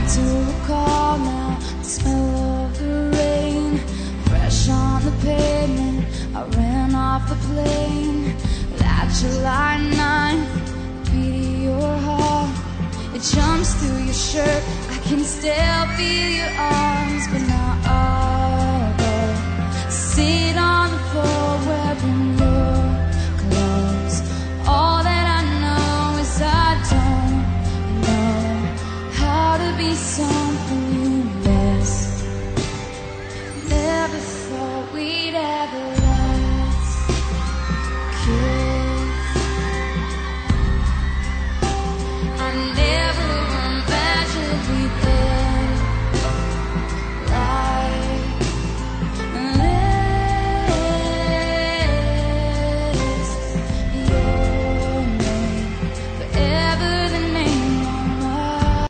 to recall now the smell of the rain, fresh on the pavement. I ran off the plane. That July 9th, beat of your heart, it jumps through your shirt. I can still feel your arms, but now I'll go sit on the floor wearing your clothes. All that I know is I don't know how to be something